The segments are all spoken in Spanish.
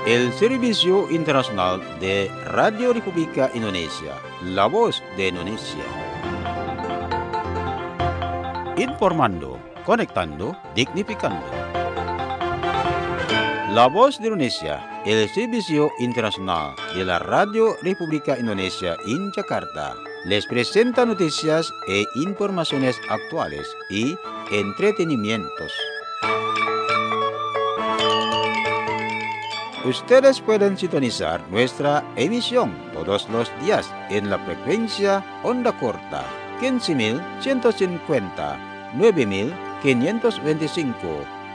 el Servicio Internacional de Radio República Indonesia, la voz de Indonesia. Informando, conectando, dignificando. La voz de Indonesia, el Servicio Internacional de la Radio República Indonesia en Jakarta, les presenta noticias e informaciones actuales y entretenimientos. Ustedes pueden sintonizar nuestra emisión todos los días en la frecuencia onda corta 15.150, 9.525,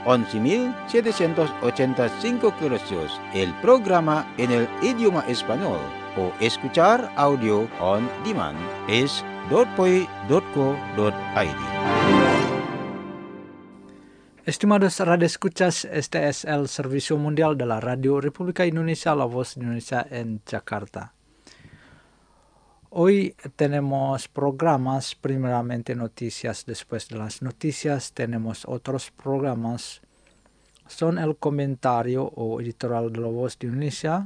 11.785 kHz, el programa en el idioma español, o escuchar audio on demand es .poi.co.id. Estimados radioescuchas, este es el Servicio Mundial de la Radio República Indonesia, la voz de Indonesia en Jakarta. Hoy tenemos programas, primeramente noticias, después de las noticias tenemos otros programas. Son el comentario o editorial de la voz de Indonesia.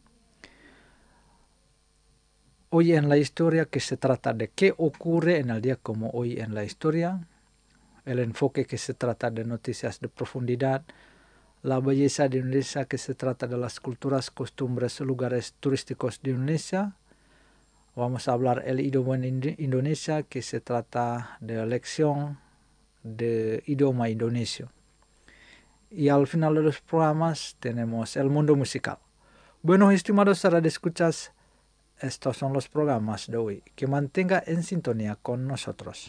Hoy en la historia, que se trata de qué ocurre en el día como hoy en la historia. El enfoque, que se trata de noticias de profundidad. La belleza de Indonesia, que se trata de las culturas, costumbres, lugares turísticos de Indonesia. Vamos a hablar el idioma en Indonesia, que se trata de la lección de idioma indonesio. Y al final de los programas tenemos el mundo musical. Bueno, estimados radioescuchas, estos son los programas de hoy. Que mantenga en sintonía con nosotros.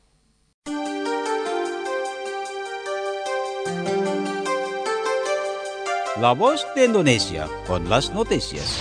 La voz de Indonesia con las noticias.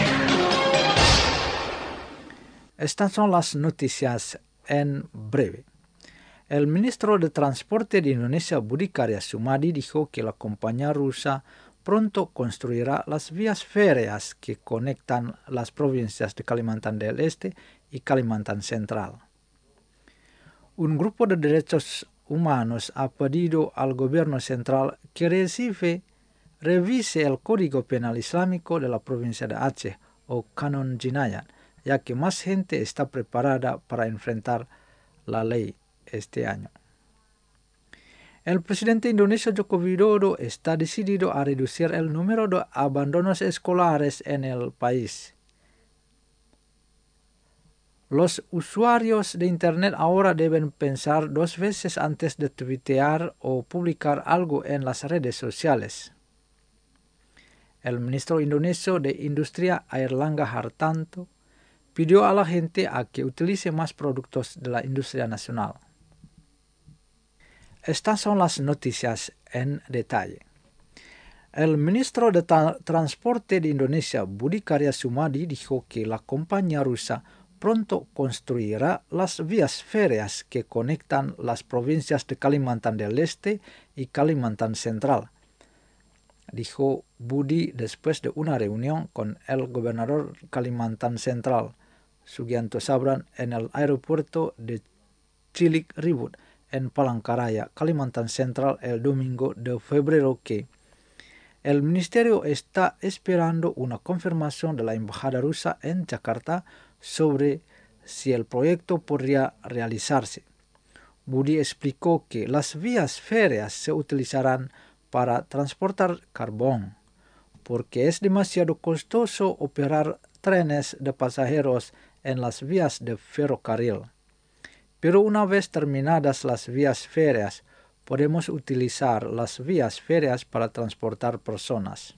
Estas son las noticias en breve. El ministro de Transporte de Indonesia, Budi Karya Sumadi, dijo que la compañía rusa pronto construirá las vías férreas que conectan las provincias de Kalimantan del Este y Kalimantan Central. Un grupo de derechos humanos ha pedido al gobierno central que revise el Código Penal Islámico de la provincia de Aceh, o Kanon Jinayat, ya que más gente está preparada para enfrentar la ley este año. El presidente indonesio Joko Widodo está decidido a reducir el número de abandonos escolares en el país. Los usuarios de Internet ahora deben pensar dos veces antes de tuitear o publicar algo en las redes sociales. El ministro indonesio de Industria, Airlangga Hartanto, pidió a la gente a que utilice más productos de la industria nacional. Estas son las noticias en detalle. El ministro de Transporte de Indonesia, Budi Karya Sumadi, dijo que la compañía rusa pronto construirá las vías férreas que conectan las provincias de Kalimantan del Este y Kalimantan Central. Dijo Budi después de una reunión con el gobernador Kalimantan Central, Sugianto Sabran, en el aeropuerto de Cilik Ribut, en Palangkaraya, Kalimantan Central, el domingo de febrero, que el ministerio está esperando una confirmación de la embajada rusa en Jakarta sobre si el proyecto podría realizarse. Budi explicó que las vías férreas se utilizarán para transportar carbón, porque es demasiado costoso operar trenes de pasajeros en las vías de ferrocarril. Pero una vez terminadas las vías férreas, podemos utilizar las vías férreas para transportar personas.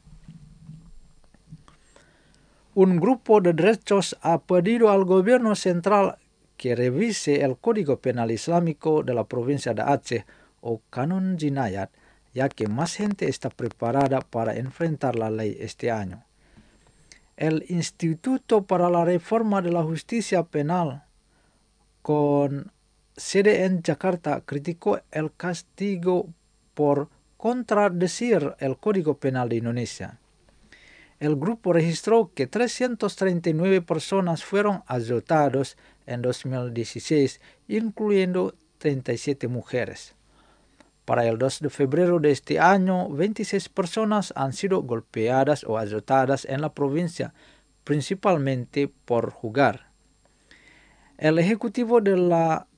Un grupo de derechos ha pedido al gobierno central que revise el Código Penal Islámico de la provincia de Aceh, o Kanon Jinayat, ya que más gente está preparada para enfrentar la ley este año. El Instituto para la Reforma de la Justicia Penal, con sede en Jakarta, criticó el castigo por contradecir el Código Penal de Indonesia. El grupo registró que 339 personas fueron azotados en 2016, incluyendo 37 mujeres. Para el 2 de febrero de este año, 26 personas han sido golpeadas o azotadas en la provincia, principalmente por jugar. El ejecutivo del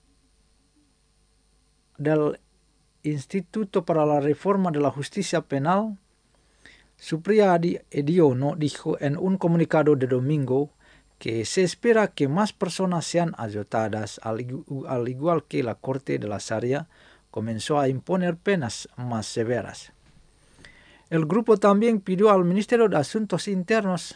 Instituto para la Reforma de la Justicia Penal, Supriyadi Ediono, dijo en un comunicado de domingo que se espera que más personas sean azotadas, al igual que la Corte de la Sharia comenzó a imponer penas más severas. El grupo también pidió al Ministerio de Asuntos Internos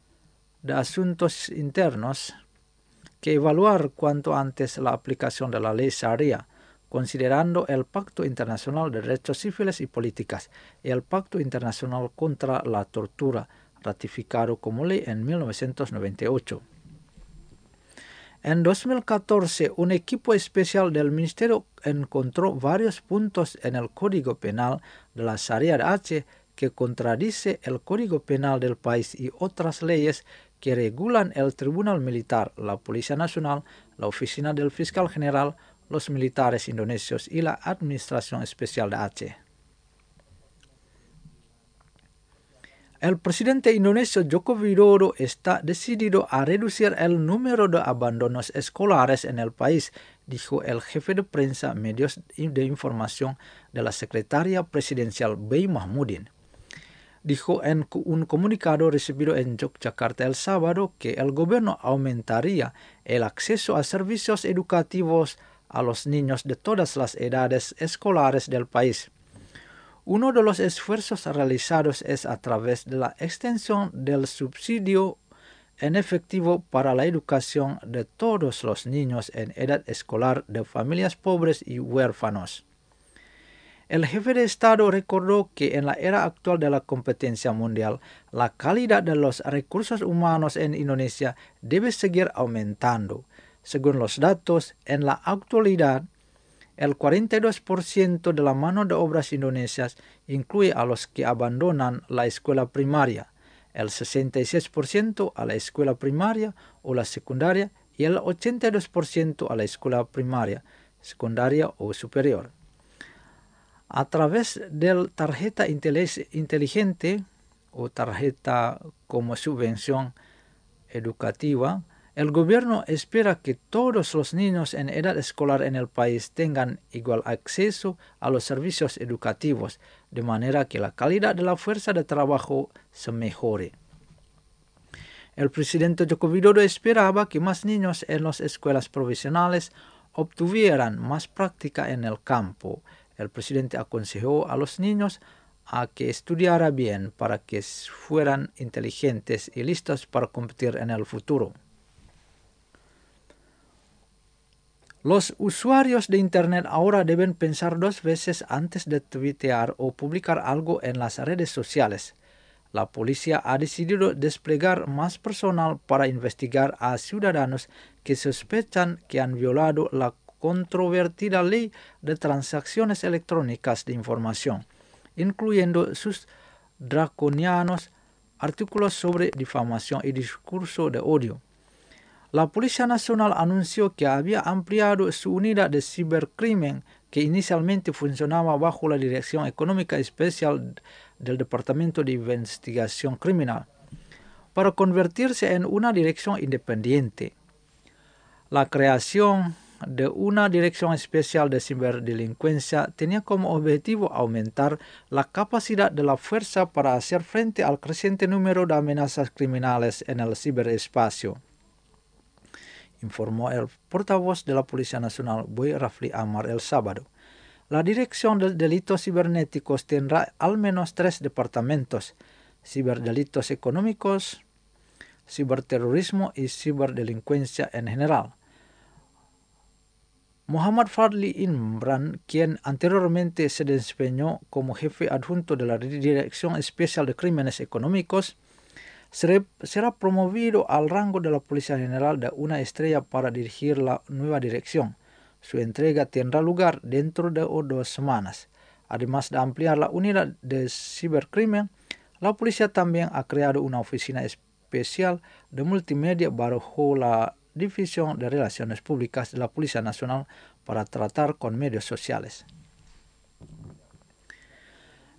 que evaluar cuanto antes la aplicación de la ley Sharia, considerando el Pacto Internacional de Derechos Civiles y Políticas y el Pacto Internacional contra la Tortura, ratificado como ley en 1998. En 2014, un equipo especial del Ministerio encontró varios puntos en el Código Penal de la Sharia de Aceh que contradice el Código Penal del país y otras leyes que regulan el Tribunal Militar, la Policía Nacional, la Oficina del Fiscal General, los militares indonesios y la Administración Especial de Aceh. El presidente indonesio Joko Widodo está decidido a reducir el número de abandonos escolares en el país, dijo el jefe de prensa medios de información de la secretaria presidencial B. Mahmudin. Dijo en un comunicado recibido en Yogyakarta el sábado que el gobierno aumentaría el acceso a servicios educativos a los niños de todas las edades escolares del país. Uno de los esfuerzos realizados es a través de la extensión del subsidio en efectivo para la educación de todos los niños en edad escolar de familias pobres y huérfanos. El jefe de Estado recordó que en la era actual de la competencia mundial, la calidad de los recursos humanos en Indonesia debe seguir aumentando. Según los datos, en la actualidad, el 42% de la mano de obra indonesias incluye a los que abandonan la escuela primaria, el 66% a la escuela primaria o la secundaria y el 82% a la escuela primaria, secundaria o superior. A través de tarjeta inteligente o tarjeta como subvención educativa, el gobierno espera que todos los niños en edad escolar en el país tengan igual acceso a los servicios educativos, de manera que la calidad de la fuerza de trabajo se mejore. El presidente Joko Widodo esperaba que más niños en las escuelas provisionales obtuvieran más práctica en el campo. El presidente aconsejó a los niños a que estudiaran bien para que fueran inteligentes y listos para competir en el futuro. Los usuarios de Internet ahora deben pensar dos veces antes de tuitear o publicar algo en las redes sociales. La policía ha decidido desplegar más personal para investigar a ciudadanos que sospechan que han violado la controvertida ley de transacciones electrónicas de información, incluyendo sus draconianos artículos sobre difamación y discurso de odio. La Policía Nacional anunció que había ampliado su unidad de cibercrimen, que inicialmente funcionaba bajo la Dirección Económica Especial del Departamento de Investigación Criminal, para convertirse en una dirección independiente. La creación de una Dirección Especial de Ciberdelincuencia tenía como objetivo aumentar la capacidad de la fuerza para hacer frente al creciente número de amenazas criminales en el ciberespacio, informó el portavoz de la Policía Nacional, Boy Rafli Amar, el sábado. La Dirección de Delitos Cibernéticos tendrá al menos 3 departamentos: ciberdelitos económicos, ciberterrorismo y ciberdelincuencia en general. Muhammad Fadli Imran, quien anteriormente se desempeñó como jefe adjunto de la Dirección Especial de Crímenes Económicos, será promovido al rango de la Policía General de una estrella para dirigir la nueva dirección. Su entrega tendrá lugar dentro de 2 semanas. Además de ampliar la unidad de cibercrimen, la policía también ha creado una oficina especial de multimedia bajo la División de Relaciones Públicas de la Policía Nacional para tratar con medios sociales.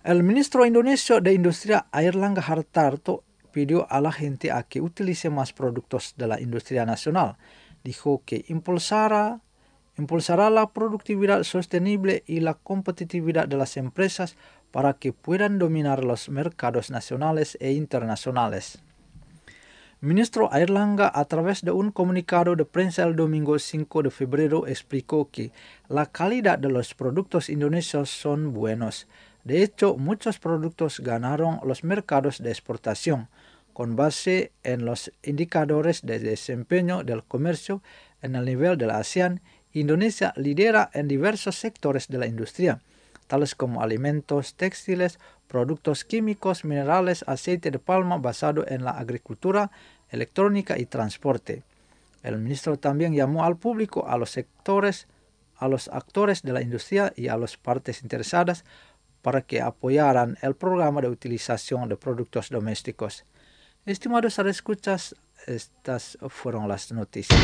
El ministro indonesio de Industria Airlangga Hartarto pidió a la gente a que utilice más productos de la industria nacional. Dijo que impulsará la productividad sostenible y la competitividad de las empresas para que puedan dominar los mercados nacionales e internacionales. Ministro Airlangga, a través de un comunicado de prensa el domingo 5 de febrero, explicó que la calidad de los productos indonesios son buenos. De hecho, muchos productos ganaron los mercados de exportación. Con base en los indicadores de desempeño del comercio en el nivel de la ASEAN, Indonesia lidera en diversos sectores de la industria, tales como alimentos, textiles, productos químicos, minerales, aceite de palma basado en la agricultura, electrónica y transporte. El ministro también llamó al público, a los actores de la industria y a las partes interesadas para que apoyaran el programa de utilización de productos domésticos. Estimados radioescuchas, estas fueron las noticias.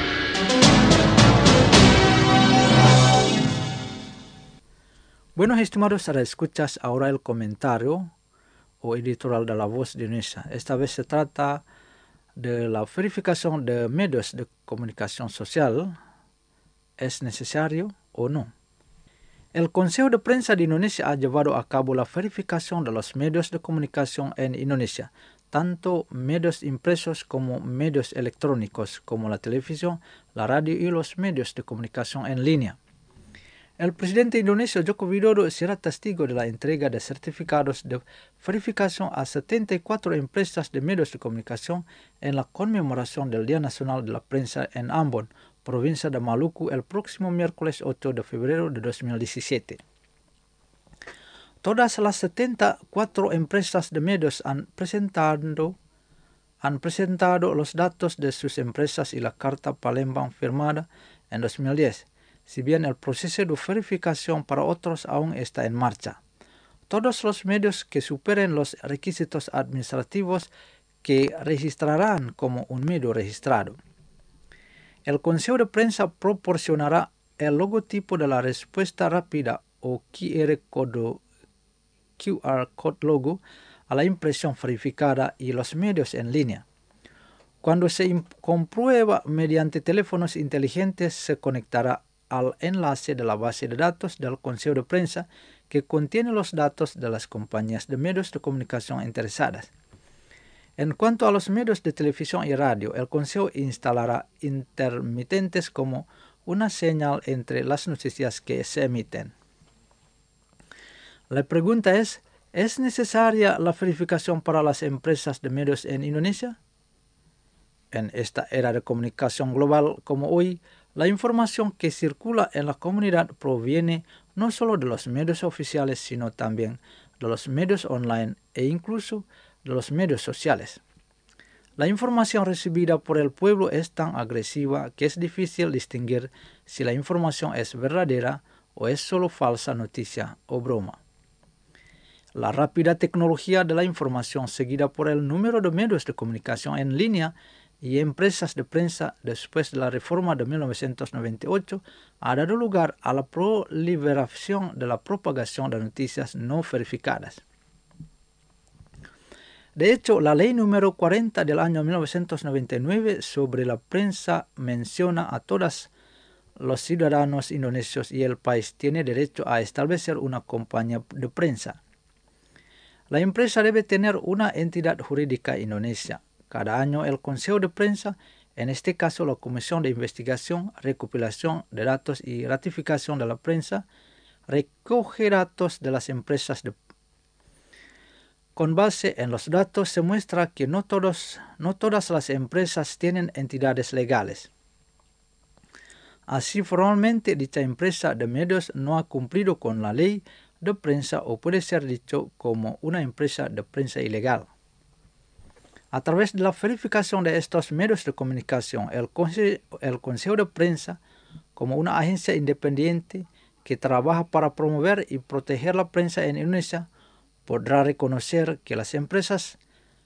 Bueno, estimados radioescuchas, ahora el comentario o editorial de La Voz de Indonesia. Esta vez se trata de la verificación de medios de comunicación social. ¿Es necesario o no? El Consejo de Prensa de Indonesia ha llevado a cabo la verificación de los medios de comunicación en Indonesia, tanto medios impresos como medios electrónicos, como la televisión, la radio y los medios de comunicación en línea. El presidente indonesio Joko Widodo será testigo de la entrega de certificados de verificación a 74 empresas de medios de comunicación en la conmemoración del Día Nacional de la Prensa en Ambon, provincia de Maluku, el próximo miércoles 8 de febrero de 2017. Todas las 74 empresas de medios han presentado los datos de sus empresas y la Carta Palembang firmada en 2010. Si bien el proceso de verificación para otros aún está en marcha. Todos los medios que superen los requisitos administrativos que registrarán como un medio registrado. El Consejo de Prensa proporcionará el logotipo de la respuesta rápida o QR Code logo a la impresión verificada y los medios en línea. Cuando se comprueba mediante teléfonos inteligentes, se conectará al enlace de la base de datos del Consejo de Prensa que contiene los datos de las compañías de medios de comunicación interesadas. En cuanto a los medios de televisión y radio, el Consejo instalará intermitentes como una señal entre las noticias que se emiten. La pregunta ¿es necesaria la verificación para las empresas de medios en Indonesia? En esta era de comunicación global como hoy, la información que circula en la comunidad proviene no solo de los medios oficiales, sino también de los medios online e incluso de los medios sociales. La información recibida por el pueblo es tan agresiva que es difícil distinguir si la información es verdadera o es solo falsa noticia o broma. La rápida tecnología de la información seguida por el número de medios de comunicación en línea y empresas de prensa después de la reforma de 1998 ha dado lugar a la proliferación de la propagación de noticias no verificadas. De hecho, la ley número 40 del año 1999 sobre la prensa menciona a todos los ciudadanos indonesios y el país tiene derecho a establecer una compañía de prensa. La empresa debe tener una entidad jurídica indonesia. Cada año el Consejo de Prensa, en este caso la Comisión de Investigación, Recopilación de Datos y Ratificación de la Prensa, recoge datos de las empresas Con base en los datos se muestra que no todas las empresas tienen entidades legales. Así, formalmente dicha empresa de medios no ha cumplido con la ley de prensa o puede ser dicho como una empresa de prensa ilegal. A través de la verificación de estos medios de comunicación, el Consejo de Prensa, como una agencia independiente que trabaja para promover y proteger la prensa en Indonesia, podrá reconocer que las empresas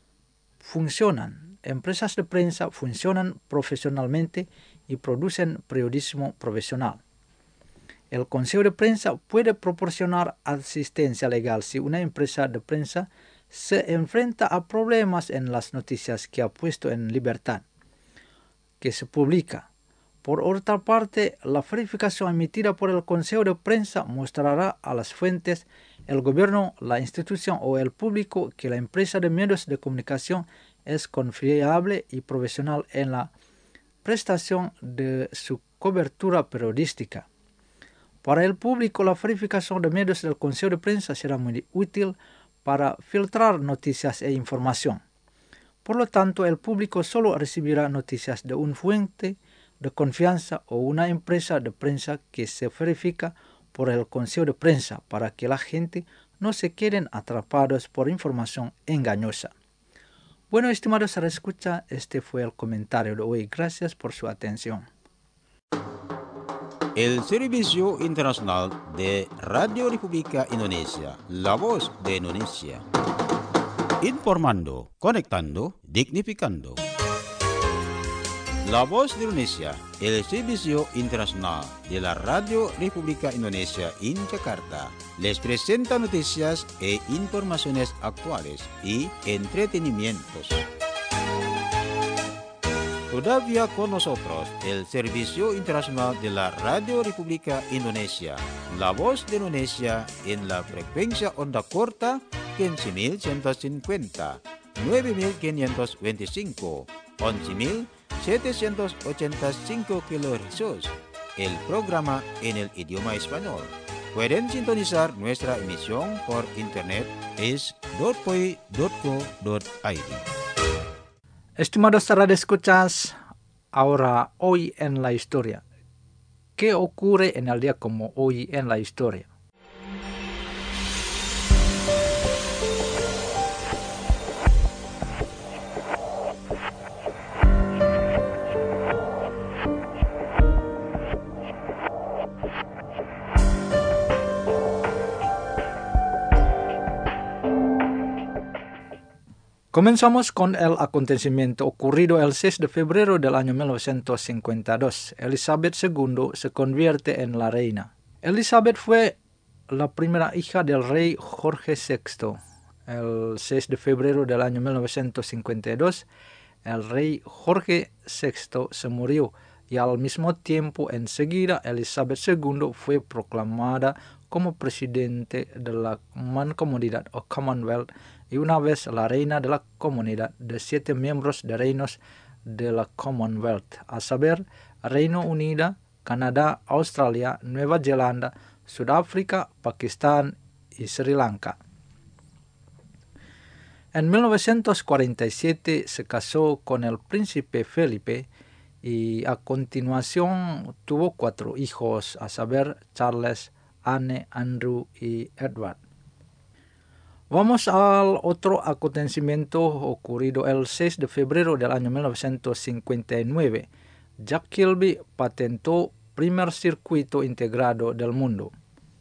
de prensa funcionan profesionalmente y producen periodismo profesional. El Consejo de Prensa puede proporcionar asistencia legal si una empresa de prensa se enfrenta a problemas en las noticias que ha puesto en libertad, que se publica. Por otra parte, la verificación emitida por el Consejo de Prensa mostrará a las fuentes, el gobierno, la institución o el público que la empresa de medios de comunicación es confiable y profesional en la prestación de su cobertura periodística. Para el público, la verificación de medios del Consejo de Prensa será muy útil para filtrar noticias e información. Por lo tanto, el público solo recibirá noticias de una fuente de confianza o una empresa de prensa que se verifica por el Consejo de Prensa para que la gente no se queden atrapados por información engañosa. Bueno, estimados escucha, este fue el comentario de hoy. Gracias por su atención. El Servicio Internacional de Radio República Indonesia, la voz de Indonesia. Informando, conectando, dignificando. La voz de Indonesia, el Servicio Internacional de la Radio República Indonesia en Jakarta, les presenta noticias e informaciones actuales y entretenimientos. Todavía con nosotros el Servicio Internacional de la Radio República Indonesia, la voz de Indonesia en la frecuencia onda corta 15.150, 9.525, 11.785 kHz, el programa en el idioma español. Pueden sintonizar nuestra emisión por internet es .poi.co.id. Estimados radioescuchas, ahora hoy en la historia. ¿Qué ocurre en el día como hoy en la historia? Comenzamos con el acontecimiento ocurrido el 6 de febrero del año 1952. Elizabeth II se convierte en la reina. Elizabeth fue la primera hija del rey Jorge VI. El 6 de febrero del año 1952, el rey Jorge VI se murió y al mismo tiempo enseguida Elizabeth II fue proclamada como presidente de la Mancomunidad o Commonwealth y una vez la reina de la comunidad de 7 miembros de reinos de la Commonwealth, a saber, Reino Unido, Canadá, Australia, Nueva Zelanda, Sudáfrica, Pakistán y Sri Lanka. En 1947 se casó con el príncipe Felipe y a continuación tuvo 4 hijos, a saber, Charles, Anne, Andrew y Edward. Vamos al otro acontecimiento ocurrido el 6 de febrero del año 1959. Jack Kilby patentó primer circuito integrado del mundo.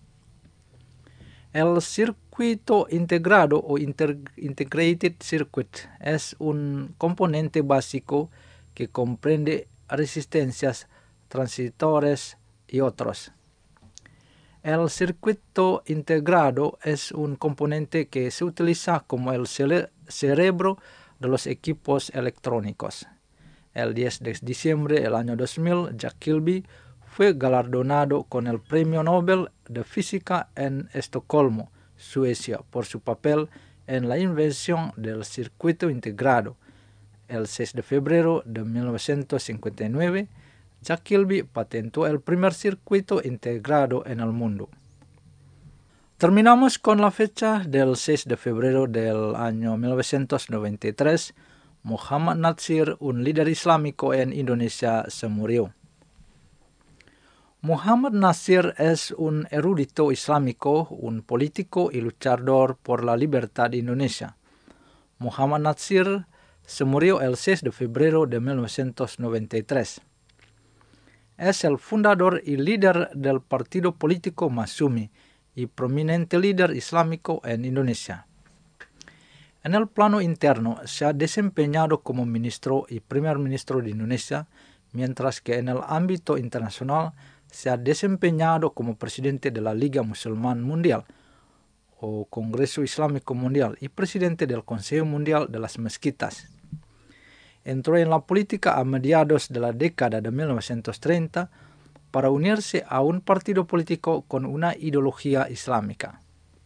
El circuito integrado o Integrated Circuit es un componente básico que comprende resistencias, transistores y otros. El circuito integrado es un componente que se utiliza como el cerebro de los equipos electrónicos. El 10 de diciembre del año 2000, Jack Kilby fue galardonado con el Premio Nobel de Física en Estocolmo, Suecia, por su papel en la invención del circuito integrado. El 6 de febrero de 1959, Jack Kilby patentó el primer circuito integrado en el mundo. Terminamos con la fecha del 6 de febrero del año 1993. Muhammad Nasir, un líder islámico en Indonesia, se murió. Muhammad Nasir es un erudito islámico, un político y luchador por la libertad de Indonesia. Muhammad Nasir se murió el 6 de febrero de 1993. Es el fundador y líder del partido político Masyumi y prominente líder islámico en Indonesia. En el plano interno se ha desempeñado como ministro y primer ministro de Indonesia, mientras que en el ámbito internacional se ha desempeñado como presidente de la Liga Musulmán Mundial o Congreso Islámico Mundial y presidente del Consejo Mundial de las Mezquitas. Entró en la política a mediados de la década de 1930 para unirse a un partido político con una ideología islámica.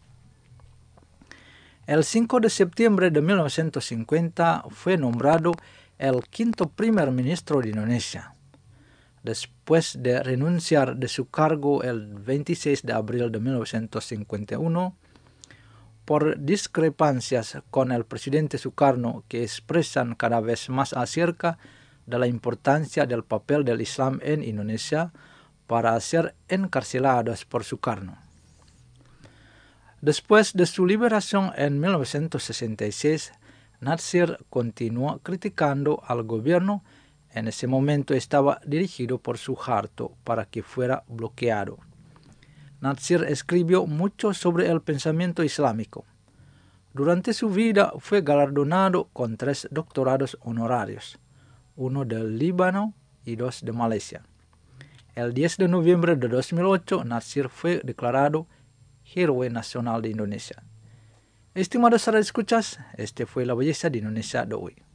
El 5 de septiembre de 1950 fue nombrado el quinto primer ministro de Indonesia, después de renunciar de su cargo el 26 de abril de 1951 por discrepancias con el presidente Sukarno que expresan cada vez más acerca de la importancia del papel del Islam en Indonesia para ser encarcelados por Sukarno. Después de su liberación en 1966, Natsir continuó criticando al gobierno. En ese momento estaba dirigido por Suharto para que fuera bloqueado. Natsir escribió mucho sobre el pensamiento islámico. Durante su vida fue galardonado con 3 doctorados honorarios, 1 del Líbano y 2 de Malasia. El 10 de noviembre de 2008, Natsir fue declarado Héroe Nacional de Indonesia. Estimados radioescuchas, este fue La Belleza de Indonesia de hoy.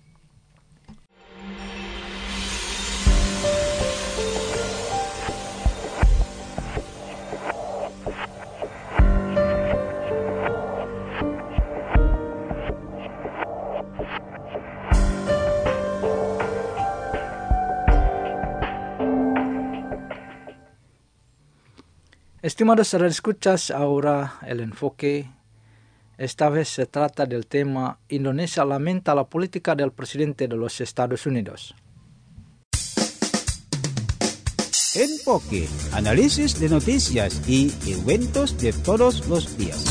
Estimados radioescuchas, ahora el enfoque. Esta vez se trata del tema Indonesia lamenta la política del presidente de los Estados Unidos. Enfoque, análisis de noticias y eventos de todos los días.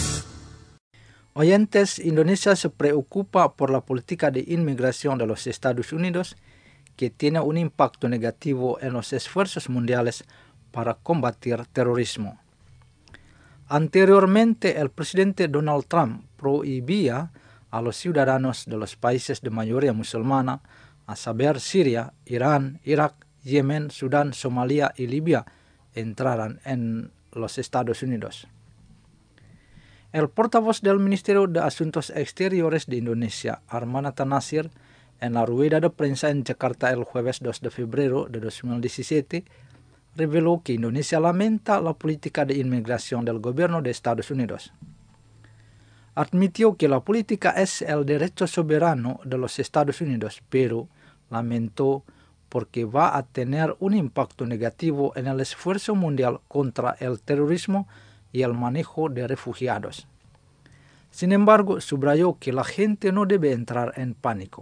Oyentes, Indonesia se preocupa por la política de inmigración de los Estados Unidos que tiene un impacto negativo en los esfuerzos mundiales para combatir terrorismo. Anteriormente, el presidente Donald Trump prohibía a los ciudadanos de los países de mayoría musulmana, a saber Siria, Irán, Irak, Yemen, Sudán, Somalia y Libia, entraran en los Estados Unidos. El portavoz del Ministerio de Asuntos Exteriores de Indonesia, Armanata Nasir, en la rueda de prensa en Jakarta el jueves 2 de febrero de 2017, reveló que Indonesia lamenta la política de inmigración del gobierno de Estados Unidos. Admitió que la política es el derecho soberano de los Estados Unidos, pero lamentó porque va a tener un impacto negativo en el esfuerzo mundial contra el terrorismo y el manejo de refugiados. Sin embargo, subrayó que la gente no debe entrar en pánico.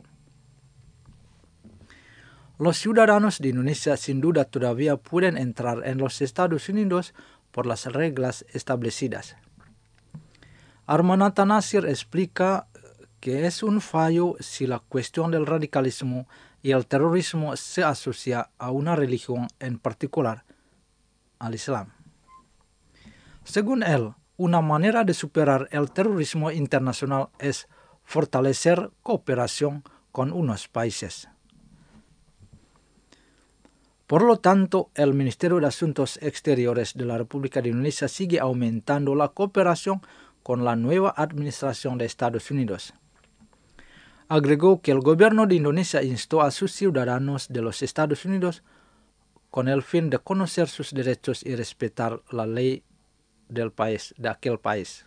Los ciudadanos de Indonesia sin duda todavía pueden entrar en los Estados Unidos por las reglas establecidas. Armanata Nasir explica que es un fallo si la cuestión del radicalismo y el terrorismo se asocia a una religión en particular, al Islam. Según él, una manera de superar el terrorismo internacional es fortalecer cooperación con unos países. Por lo tanto, el Ministerio de Asuntos Exteriores de la República de Indonesia sigue aumentando la cooperación con la nueva administración de Estados Unidos. Agregó que el gobierno de Indonesia instó a sus ciudadanos de los Estados Unidos con el fin de conocer sus derechos y respetar la ley de aquel país.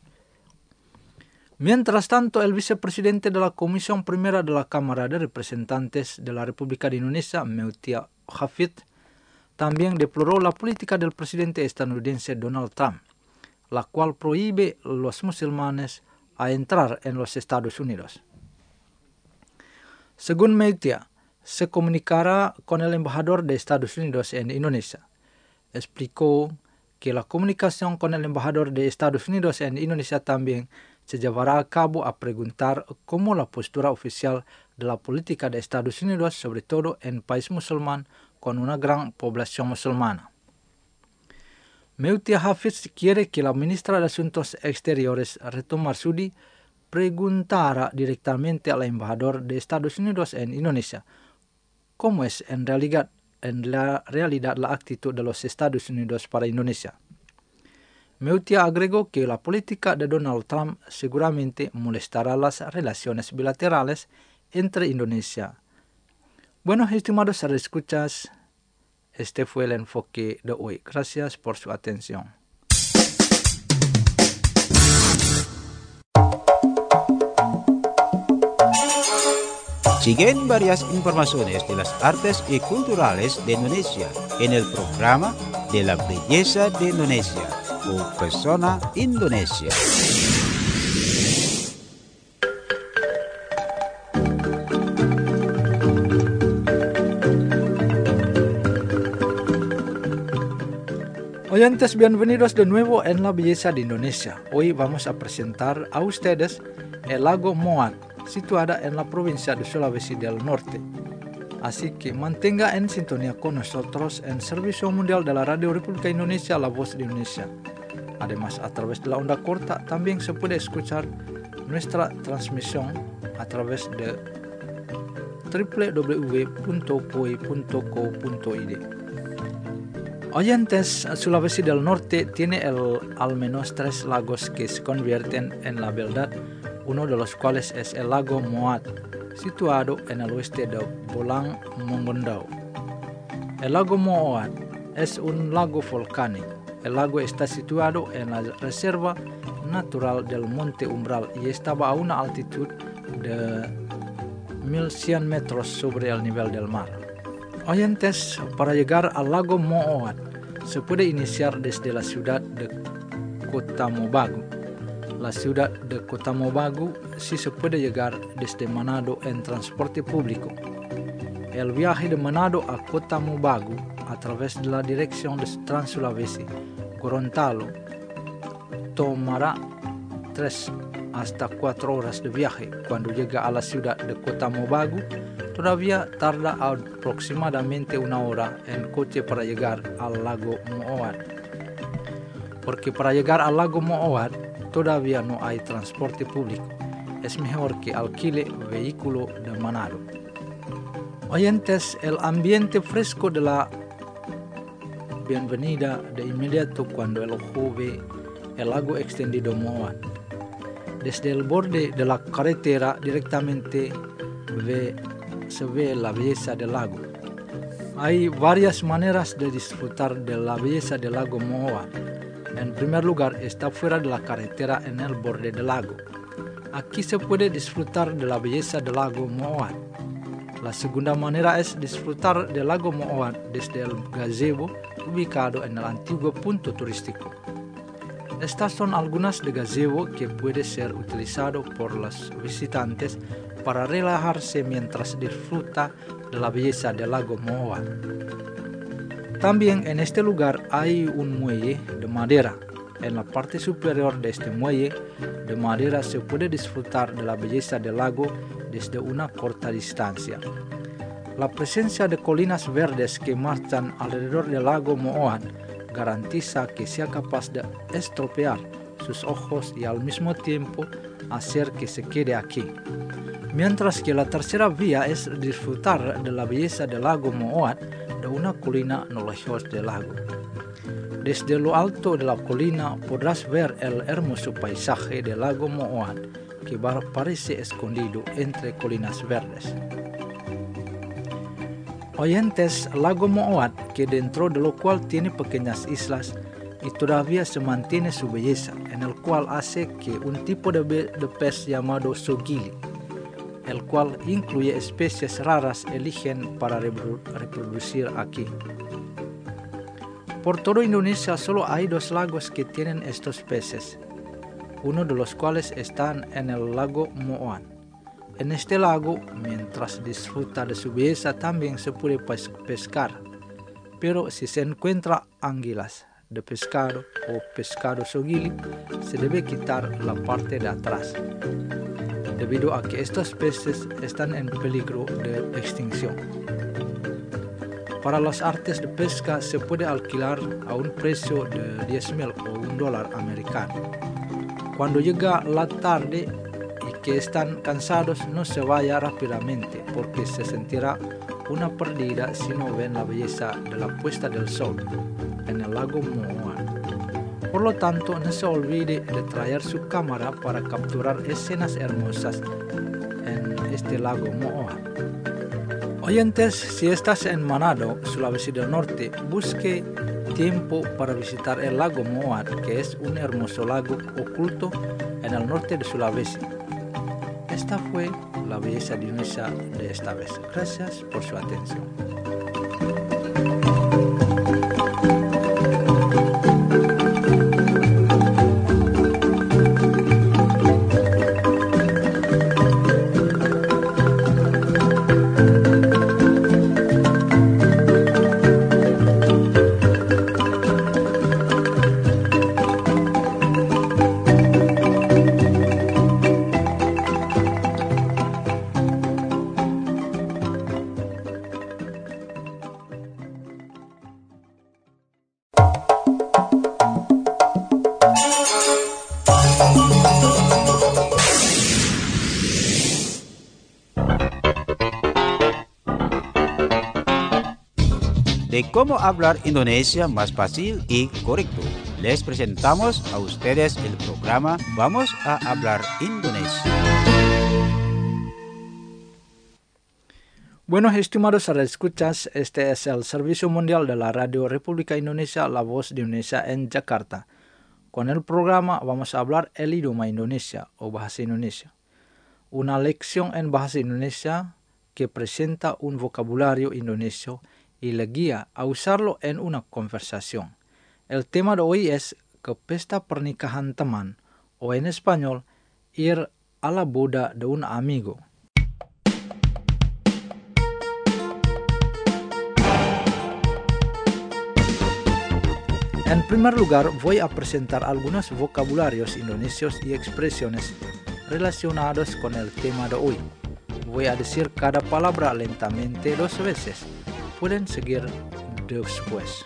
Mientras tanto, el vicepresidente de la Comisión Primera de la Cámara de Representantes de la República de Indonesia, Meutia Hafid, también deploró la política del presidente estadounidense Donald Trump, la cual prohíbe a los musulmanes a entrar en los Estados Unidos. Según Meutia, se comunicará con el embajador de Estados Unidos en Indonesia. Explicó que la comunicación con el embajador de Estados Unidos en Indonesia también se llevará a cabo a preguntar cómo la postura oficial de la política de Estados Unidos, sobre todo en país musulmán con una gran población musulmana. Meutia Hafiz quiere que la ministra de Asuntos Exteriores, Retno Marsudi, preguntara directamente al embajador de Estados Unidos en Indonesia cómo es en realidad en la realidad la actitud de los Estados Unidos para Indonesia. Meutia agregó que la política de Donald Trump seguramente molestará las relaciones bilaterales entre Indonesia. Bueno, estimados escuchas, este fue el enfoque de hoy. Gracias por su atención. Siguen varias informaciones de las artes y culturales de Indonesia en el programa de la belleza de Indonesia o Persona Indonesia. Oyentes, bienvenidos de nuevo en la belleza de Indonesia. Hoy vamos a presentar a ustedes el lago Moat, situada en la provincia de Sulawesi del Norte. Así que mantenga en sintonía con nosotros en Servicio Mundial de la Radio República Indonesia, La Voz de Indonesia. Además, a través de la onda corta también se puede escuchar nuestra transmisión a través de www.poi.co.id. Oyentes, Sulawesi del Norte tiene al menos 3 lagos que se convierten en la beldad, uno de los cuales es el lago Moat, situado en el oeste de Bolang Monggondau. El lago Moat es un lago volcánico. El lago está situado en la reserva natural del Monte Umbral y estaba a una altitud de 1100 metros sobre el nivel del mar. Oyentes, para llegar al lago Moat se puede iniciar desde la ciudad de Kota Mobagu. La ciudad de Kota Mobagu sí se puede llegar desde Manado en transporte público. El viaje de Manado a Kota Mobagu a través de la dirección de Trans-Sulawesi, Gorontalo, tomará 3 hasta 4 horas de viaje. Cuando llega a la ciudad de Kota Mobagu, todavía tarda aproximadamente 1 hora en coche para llegar al lago Moat. Porque para llegar al lago Moat todavía no hay transporte público. Es mejor que alquile vehículo de Manado. Oyentes, el ambiente fresco de la bienvenida de inmediato cuando el ojo ve el lago extendido Moat. Desde el borde de la carretera directamente se ve la belleza del lago. Hay varias maneras de disfrutar de la belleza del lago Moat. En primer lugar, está fuera de la carretera en el borde del lago. Aquí se puede disfrutar de la belleza del lago Moat. La segunda manera es disfrutar del lago Moat desde el gazebo ubicado en el antiguo punto turístico. Estas son algunas de gazebo que puede ser utilizado por los visitantes para relajarse mientras disfruta de la belleza del lago Moat. También en este lugar hay un muelle de madera. En la parte superior de este muelle de madera se puede disfrutar de la belleza del lago desde una corta distancia. La presencia de colinas verdes que marchan alrededor del lago Moat garantiza que sea capaz de estropear sus ojos y al mismo tiempo hacer que se quede aquí. Mientras que la tercera vía es disfrutar de la belleza del lago Moat de una colina no lejos del lago. Desde lo alto de la colina podrás ver el hermoso paisaje del lago Moat que parece escondido entre colinas verdes. Oyentes, lago Moat, que dentro de lo cual tiene pequeñas islas y todavía se mantiene su belleza, en el cual hace que un tipo de pez llamado sogili, el cual incluye especies raras, eligen para reproducir aquí. Por todo Indonesia solo hay 2 lagos que tienen estos peces, uno de los cuales están en el lago Moat. En este lago, mientras disfruta de su belleza, también se puede pescar, pero si se encuentra anguilas de pescado o pescado sogili, se debe quitar la parte de atrás, debido a que estos peces están en peligro de extinción. Para las artes de pesca se puede alquilar a un precio de 10,000 o $1 americano. Cuando llega la tarde y que están cansados, no se vaya rápidamente porque se sentirá una perdida si no ven la belleza de la puesta del sol en el lago Mohoan. Por lo tanto, no se olvide de traer su cámara para capturar escenas hermosas en este lago Mohoan. Oyentes, si estás en Manado, Sulawesi del Norte, busque tiempo para visitar el lago Mohoan, que es un hermoso lago oculto en el norte de Sulawesi. Esta fue la belleza de Indonesia de esta vez. Gracias por su atención. De cómo hablar Indonesia más fácil y correcto. Les presentamos a ustedes el programa Vamos a hablar Indonesia. Bueno, estimados radioescuchas, este es el Servicio Mundial de la Radio República Indonesia, La Voz de Indonesia en Jakarta. Con el programa vamos a hablar el idioma Indonesia o bahasa Indonesia. Una lección en bahasa Indonesia que presenta un vocabulario indonesio y le guía a usarlo en una conversación. El tema de hoy es ke pesta pernikahan teman, o en español, ir a la boda de un amigo. En primer lugar, voy a presentar algunos vocabularios indonesios y expresiones relacionados con el tema de hoy. Voy a decir cada palabra lentamente 2 veces. Pueden seguir después.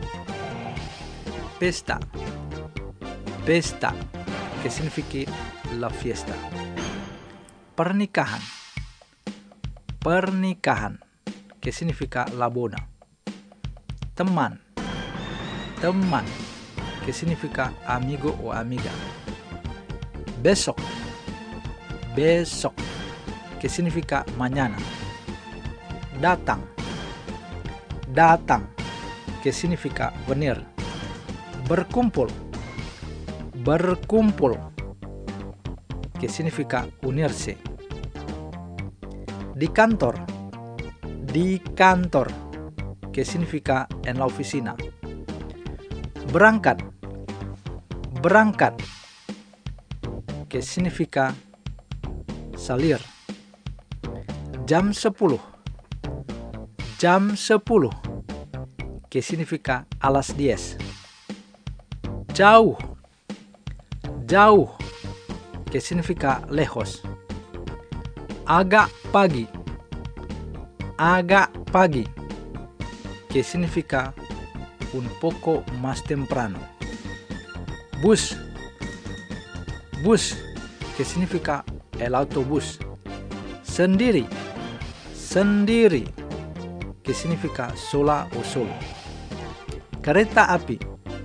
Pesta. Pesta, que significa la fiesta. Pernikahan. Pernikahan, que significa la boda. Teman. Teman, que significa amigo o amiga. Besok. Besok, que significa mañana. Datang. Datang, que significa venir. Berkumpul. Berkumpul, que significa unirse. Di kantor. Di kantor, que significa en la oficina. Berangkat. Berangkat, que significa salir. Jam 10. Jam 10, que significa a las 10. Jauh. Jauh, que significa lejos. Agak pagi. Agak pagi, que significa un poco más temprano. Bus. Bus, que significa el autobús. Sendiri. Sendiri, que significa sola o solo. Kereta api.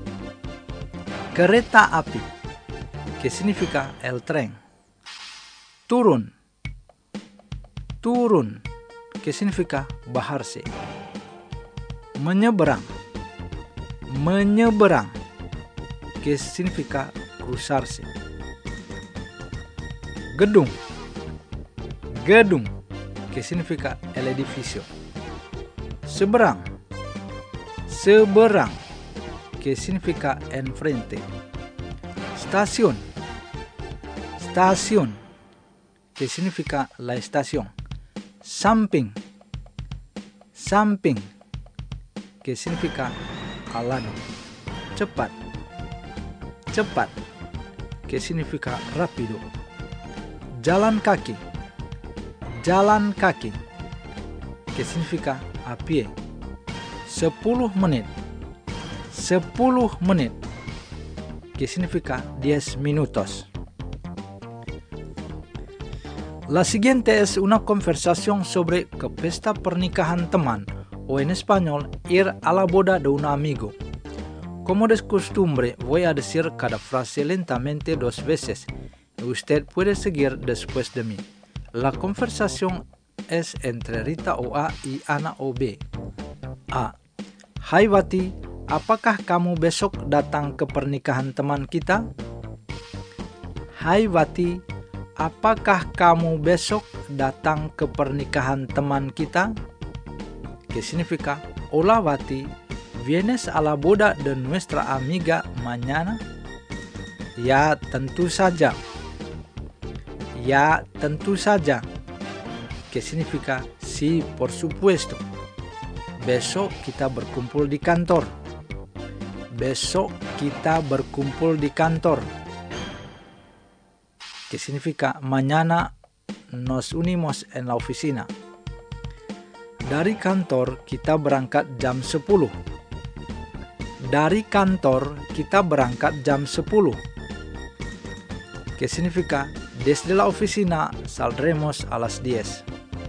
Kereta api, que significa el tren. Turun. Turun, que significa bajarse. Menyeberang. Menyeberang, que significa cruzarse. Gedung. Gedung, que significa el edificio. Seberang. Seberang, que significa enfrente. Stasiun. Stasiun, que significa la estación. Samping. Samping, que significa al lado. Cepat. Cepat, que significa rápido. Jalan kaki. Jalan kaki, que significa a pie. 10 menit. 10 menit, que significa 10 minutos. La siguiente es una conversación sobre que pesta pernikahan teman, o en español, ir a la boda de un amigo. Como de costumbre, voy a decir cada frase lentamente 2 veces, y usted puede seguir después de mí. La conversación es entre Rita o A y Ana o B. A. Hai Wati, apakah kamu besok datang ke pernikahan teman kita? Hai Wati, apakah kamu besok datang ke pernikahan teman kita? Que significa, hola Wati, ¿vienes a la boda de nuestra amiga mañana? Ya, tentu saja. Ya, tentu saja. Que significa, sí, por supuesto. Besok kita berkumpul di kantor. Besok kita berkumpul di kantor. Que significa, mañana nos unimos en la oficina. Dari kantor kita berangkat jam 10. Dari kantor kita berangkat jam 10. Que significa, desde la oficina saldremos a las 10.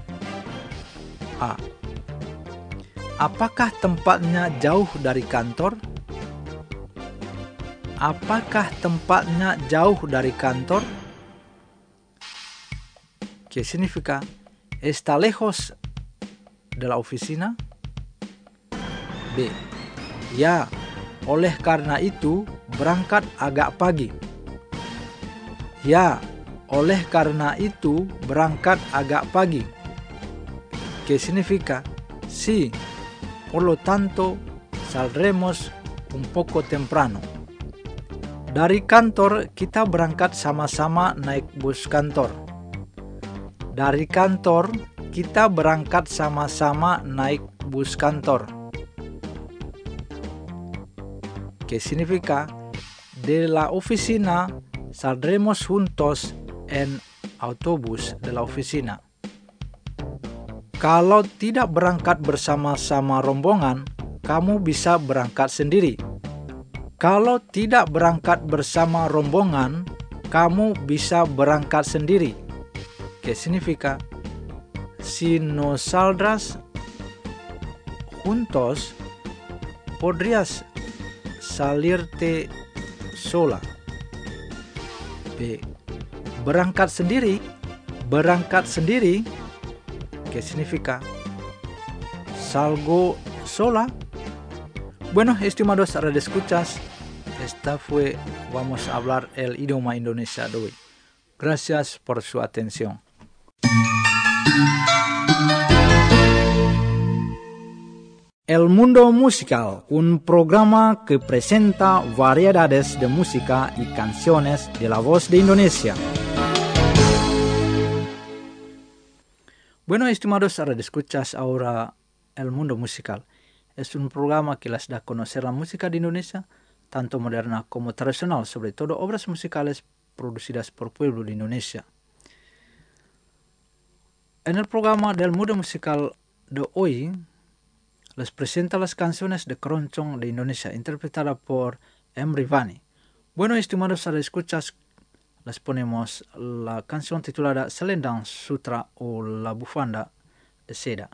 A. Apakah tempatnya jauh dari kantor? Apakah tempatnya jauh dari kantor? Que significa, ¿está lejos de la oficina? B. Ya, oleh karena itu berangkat agak pagi. Ya, oleh karena itu berangkat agak pagi. Que significa, sí, por lo tanto saldremos un poco temprano. Dari kantor kita berangkat sama-sama naik bus kantor. Dari kantor kita berangkat sama-sama naik bus kantor. Que significa, de la oficina saldremos juntos en autobús de la oficina. Kalau tidak berangkat bersama-sama rombongan, kamu bisa berangkat sendiri. Kalau tidak berangkat bersama rombongan, kamu bisa berangkat sendiri. Que significa, si no saldrás juntos, podrías salirte sola. B. Berangkat sendiri. Berangkat sendiri. Que significa, salgo sola. Bueno, estimados radioescuchas, esta fue, vamos a hablar el idioma Indonesia de hoy. Gracias por su atención. El Mundo Musical, un programa que presenta variedades de música y canciones de la voz de Indonesia. Bueno, estimados radioescuchas, ahora El Mundo Musical es un programa que les da a conocer la música de Indonesia, tanto moderna como tradicional, sobre todo obras musicales producidas por pueblo de Indonesia. En el programa del Mundo Musical de hoy, les presenta las canciones de Keroncong de Indonesia, interpretada por M. Rivani. Bueno, estimados radioescuchas, les ponemos la canción titulada Selendang Sutra o La Bufanda de Seda.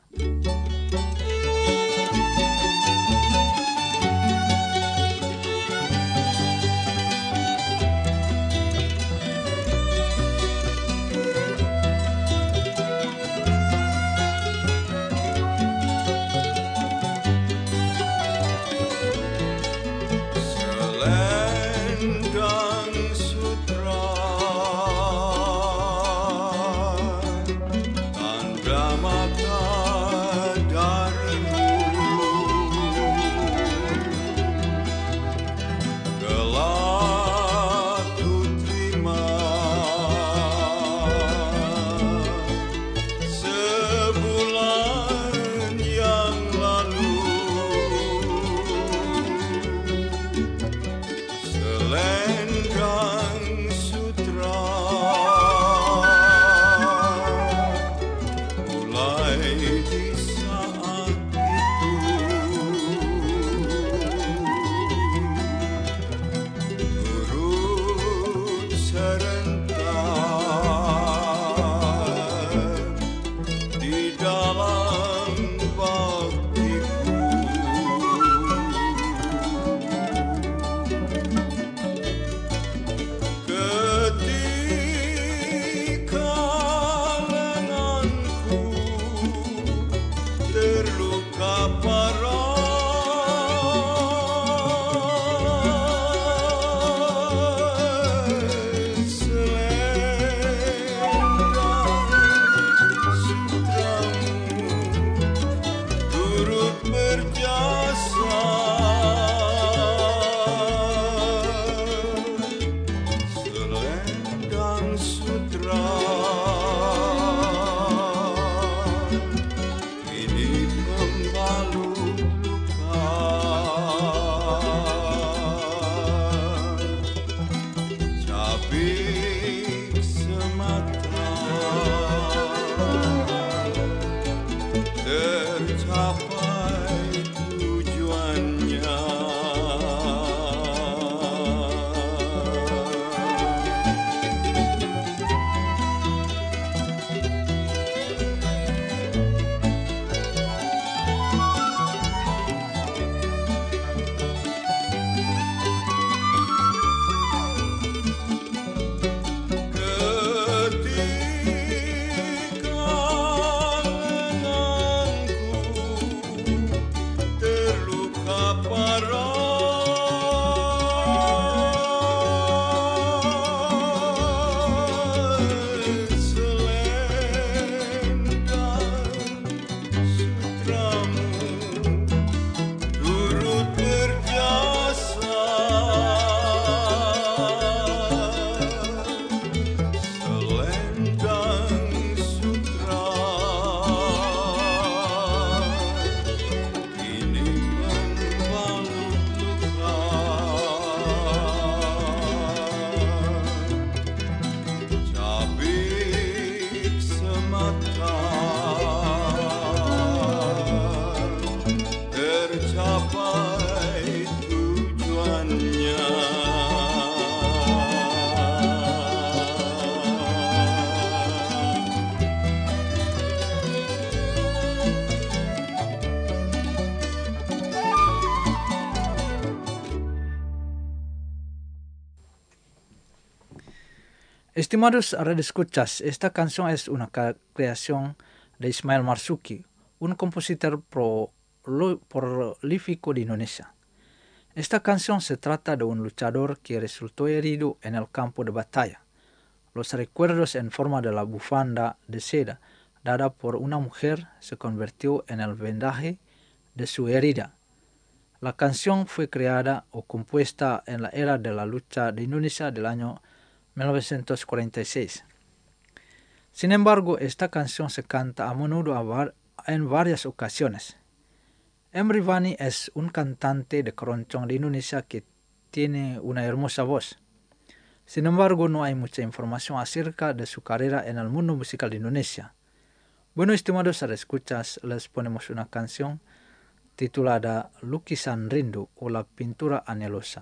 Estimados radioescuchas, esta canción es una creación de Ismail Marzuki, un compositor prolífico de Indonesia. Esta canción se trata de un luchador que resultó herido en el campo de batalla. Los recuerdos en forma de la bufanda de seda dada por una mujer se convirtió en el vendaje de su herida. La canción fue creada o compuesta en la era de la lucha de Indonesia del año 1946. Sin embargo, esta canción se canta a menudo en varias ocasiones. Emre Vani es un cantante de keroncong de Indonesia que tiene una hermosa voz. Sin embargo, no hay mucha información acerca de su carrera en el mundo musical de Indonesia. Bueno, estimados radioescuchas, les ponemos una canción titulada Lukisan Rindu o La Pintura Anhelosa.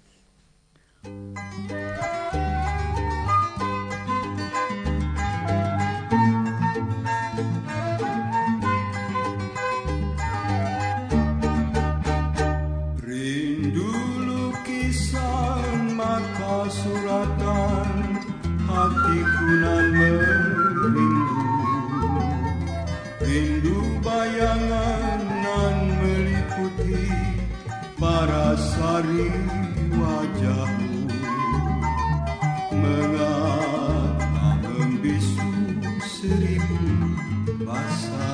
Suratan hatiku nan merindu, rindu bayangan nan meliputi parasari wajahmu. Mengapa membisu seribu bahasa,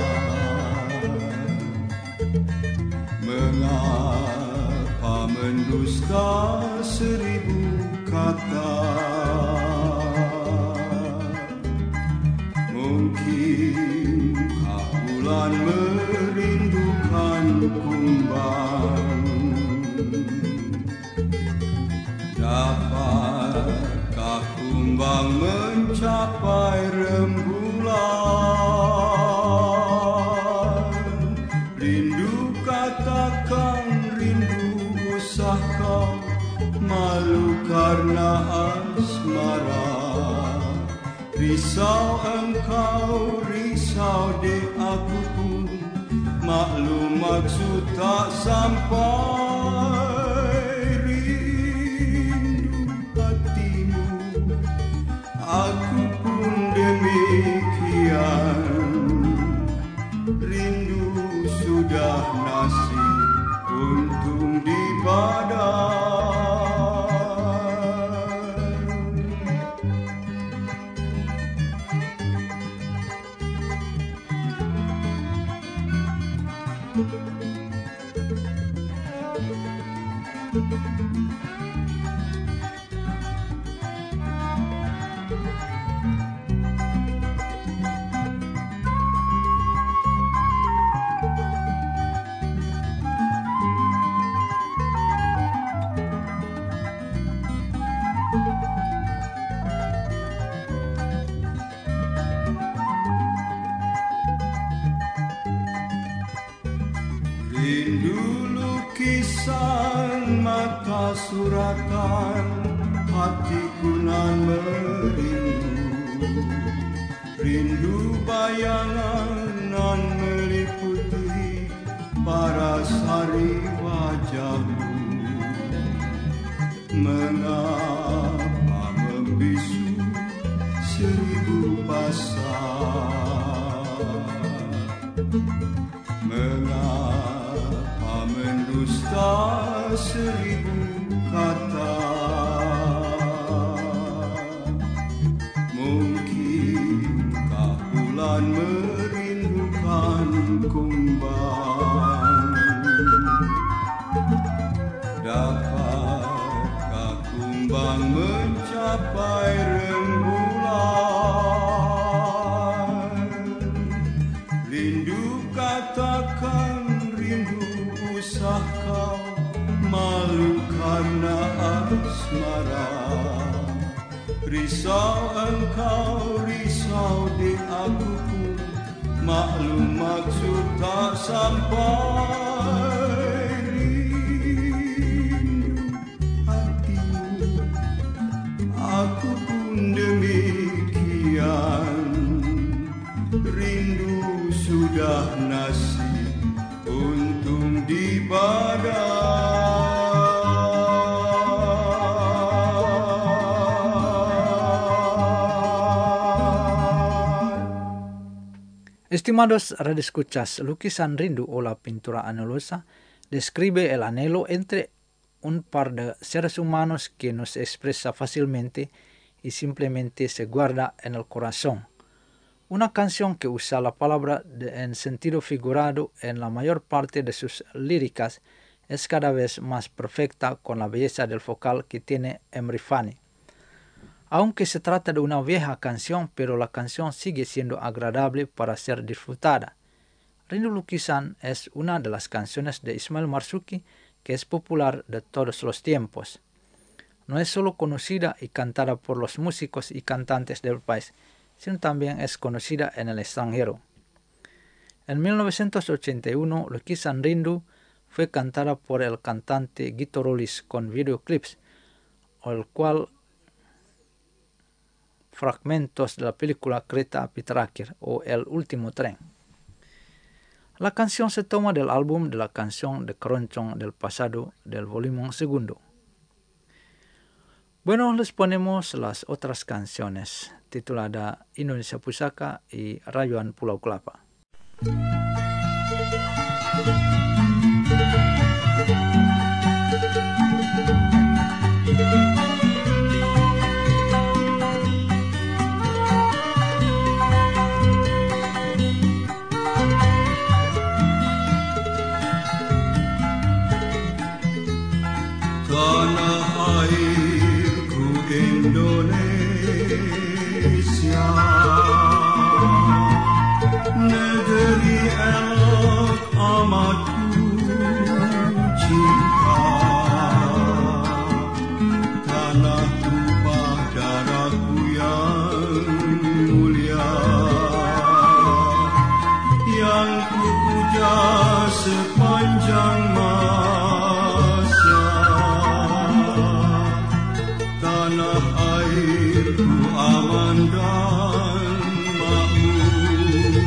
mengapa mendusta seribu kata. Mungkinkah bulan merindukan kumbang? Dapatkah kumbang mencapai rembulan? Rindu katakan rindu, usah kau malu karena asmara. Risau engkau, risau dek aku pun, maklum maksud tak sampai. Rindu hatimu, aku pun demikian. Rindu sudah nasib, untung di badan. Rindu lukisan mata suratan, hatiku nan merindu. Rindu bayangan nan meliputi parasari wajahmu. Mengapa membisu seribu pasang? Mengapa mendusta seribu kata? Mungkinkah bulan merindukan kumbang? Dapatkah kumbang mencapai rembulan? Rindu katakan rindu, usah kau malu karena asmara. Risau engkau, risau di aku pun, maklum maksud tak sampai. Rindu hatimu, aku pun demikian. Rindu sudah nasib, untung di badan. Estimados radioescuchas, lukisan rindu o la pintura anelosa describe el anhelo entre un par de seres humanos que no se expresa fácilmente y simplemente se guarda en el corazón. Una canción que usa la palabra en sentido figurado en la mayor parte de sus líricas es cada vez más perfecta con la belleza del vocal que tiene Emery Fanny. Aunque se trata de una vieja canción, pero la canción sigue siendo agradable para ser disfrutada. Rindu Lukisan es una de las canciones de Ismail Marzuki que es popular de todos los tiempos. No es solo conocida y cantada por los músicos y cantantes del país, sino también es conocida en el extranjero. En 1981, Lukisan Rindu fue cantada por el cantante Gito Rolis con videoclips, el cual fragmentos de la película Kereta Api Terakhir o El Último Tren. La canción se toma del álbum de la canción de Keroncong del pasado del volumen 2. Bueno, les ponemos las otras canciones titulada Indonesia Pusaka y Rayuan Pulau Kelapa. Tanah airku Indonesia, negeri elok amat ku cinta. Tanah tumpah darahku yang mulia, yang ku puja sepanjang tanah airku aman dan makmur.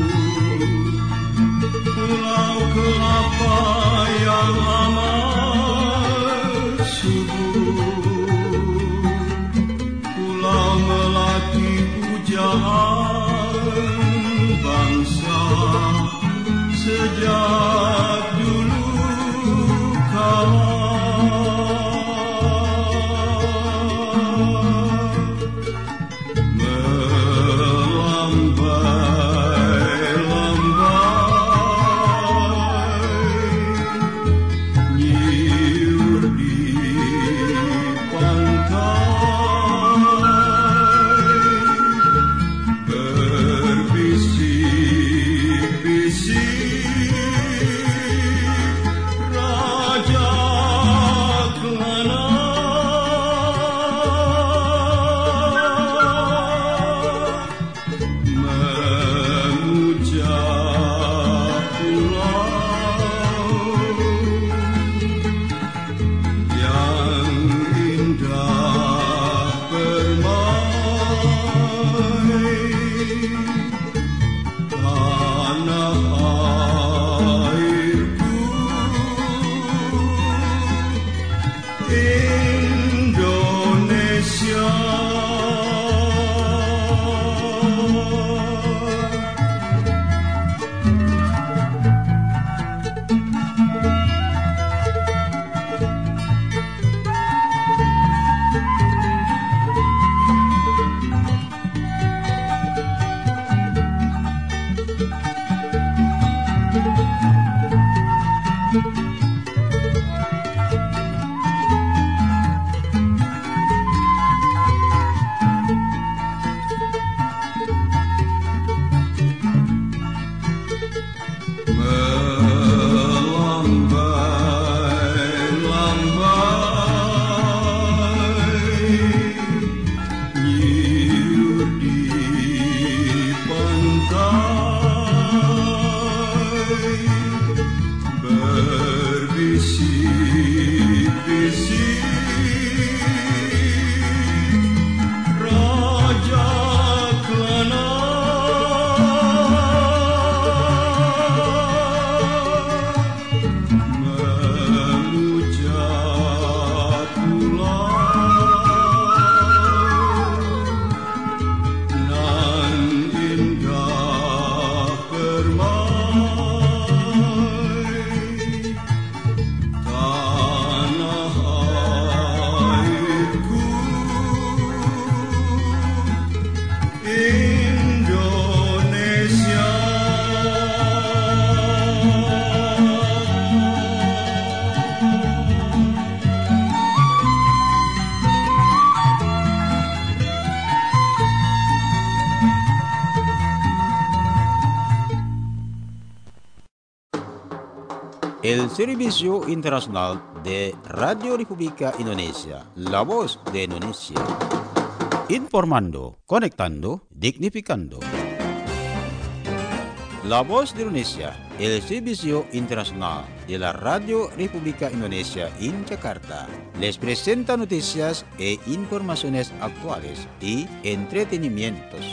Pulau Kelapa yang amat subur, Pulau Melati pujaan bangsa sejak dulu kala. airku Indonesia. El Servicio Internacional de Radio República Indonesia, la voz de Indonesia. Informando, conectando, dignificando. La voz de Indonesia, el Servicio Internacional de la Radio República Indonesia en Jakarta, les presenta noticias e informaciones actuales y entretenimientos.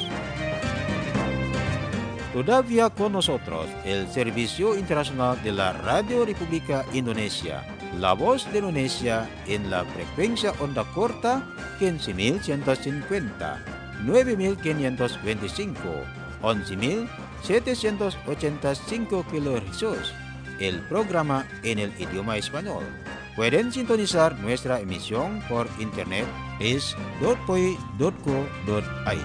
Todavía con nosotros el Servicio Internacional de la Radio República Indonesia, la voz de Indonesia en la frecuencia onda corta 15.150, 9.525, 11.785 kHz. El programa en el idioma español. Pueden sintonizar nuestra emisión por internet es.poi.co.id.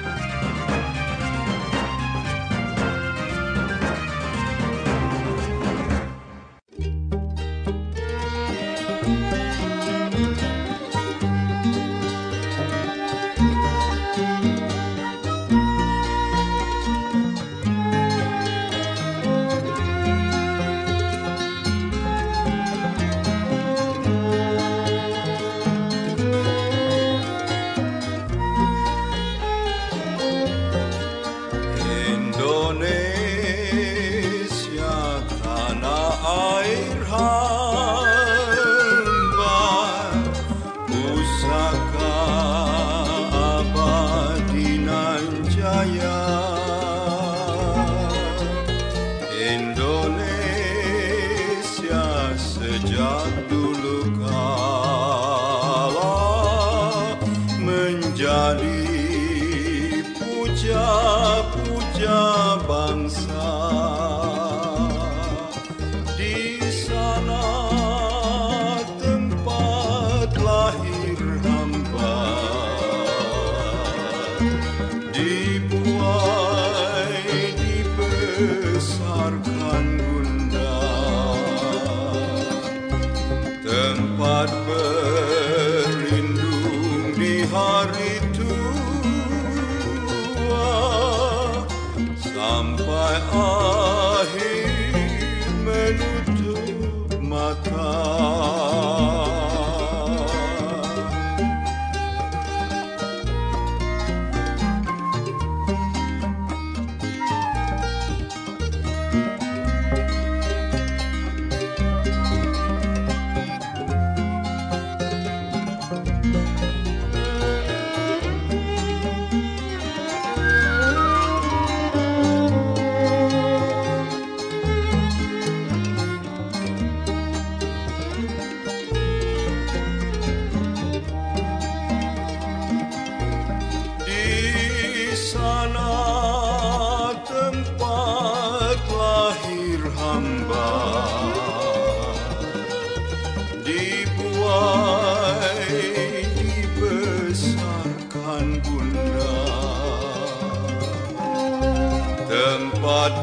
Tempat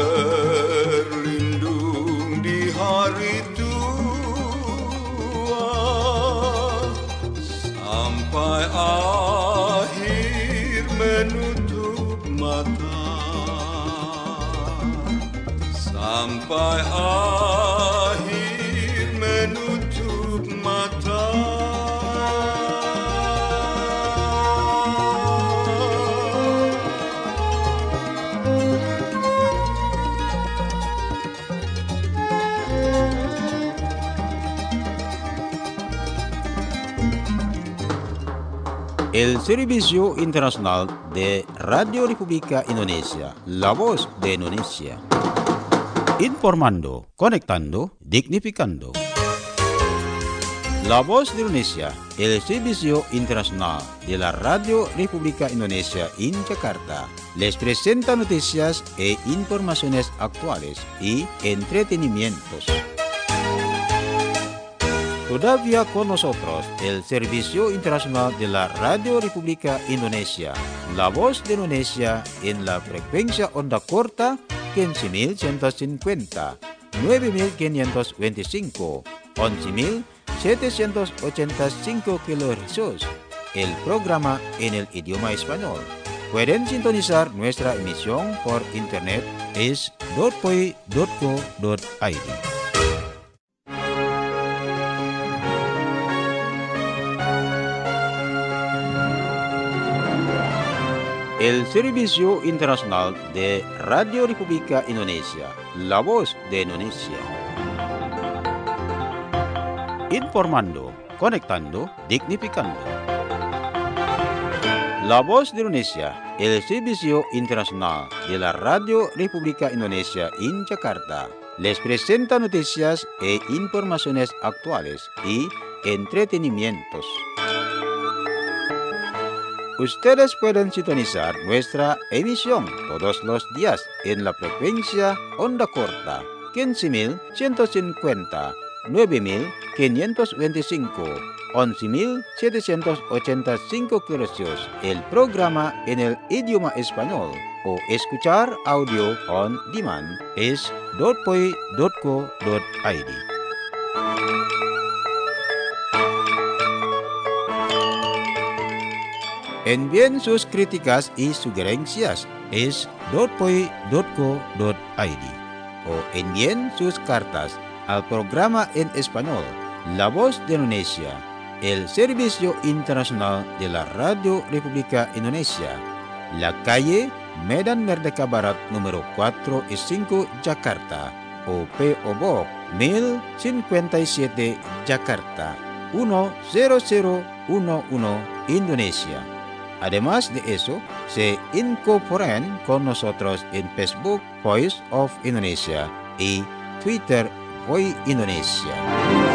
berlindung di hari tua, sampai akhir menutup mata, sampai akhir menutup mata. El Servicio Internacional de Radio República Indonesia, la voz de Indonesia. Informando, conectando, dignificando. La voz de Indonesia, el Servicio Internacional de la Radio República Indonesia en Jakarta, les presenta noticias e informaciones actuales y entretenimientos. Todavía con nosotros el Servicio Internacional de la Radio República Indonesia, La Voz de Indonesia en la frecuencia onda corta 15.150, 9.525, 11.785 kHz. El programa en el idioma español. Pueden sintonizar nuestra emisión por internet es .poi.co.id. El Servicio Internacional de Radio República Indonesia, La Voz de Indonesia. Informando, conectando, dignificando. La Voz de Indonesia, el Servicio Internacional de la Radio República Indonesia en Jakarta, les presenta noticias e informaciones actuales y entretenimientos. Ustedes pueden sintonizar nuestra emisión todos los días en la frecuencia onda corta 15.150, 9.525, 11.785 kHz. El programa en el idioma español o escuchar audio on demand es .poi.co.id. Envíen sus críticas y sugerencias es .poi.co.id o envíen sus cartas al programa en español La Voz de Indonesia, el Servicio Internacional de la Radio República Indonesia, la calle Medan Merdeka Barat número 4 y 5 Jakarta o P.O. Box 1057 Jakarta 10011 Indonesia. Además de eso, se incorporan con nosotros en Facebook Voice of Indonesia y Twitter Voice Indonesia.